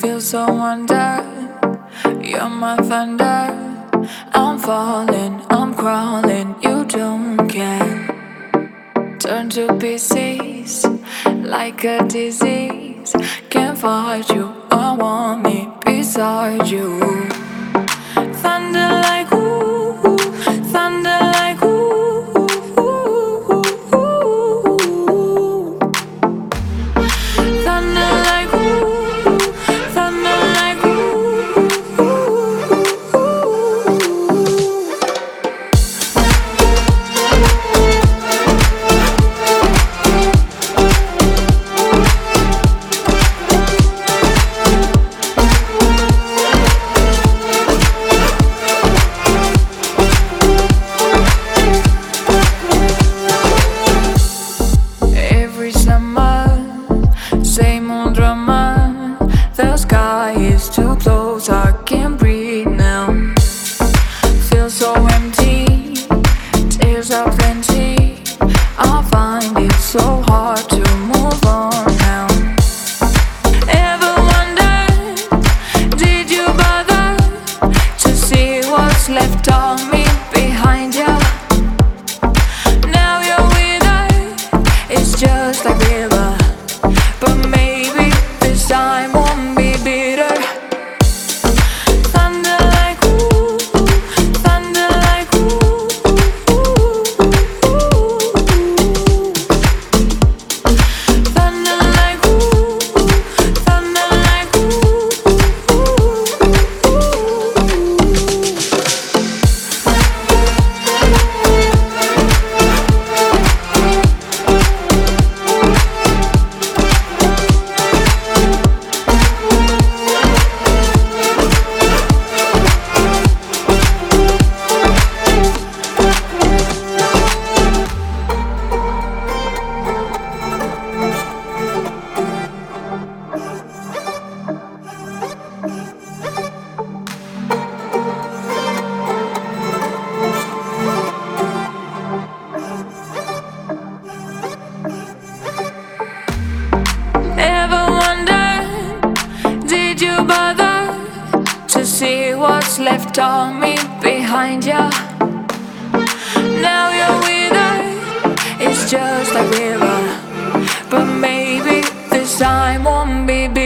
Feel so under, you're my thunder. I'm falling, I'm crawling, you don't care. Turn to pieces like a disease. Can't fight you, I want me beside you. Thunder like ooh, thunder like ooh, thunder like ooh, thunder like ooh. Every summer, same old drama. The sky is too close, I can't breathe now. Feel so empty, tears are plenty. I find it so hard to move on now. Ever wondered, did you bother to see what's left of me behind you? Now you're with her, it's just like river, but maybe this time won't be bitter. Thunder like ooh, thunder like ooh, thunder like ooh, thunder like ooh. Ever wondered, did you bother to see what's left of me behind you? Now you're with her, it's just like river, but maybe this time won't be big.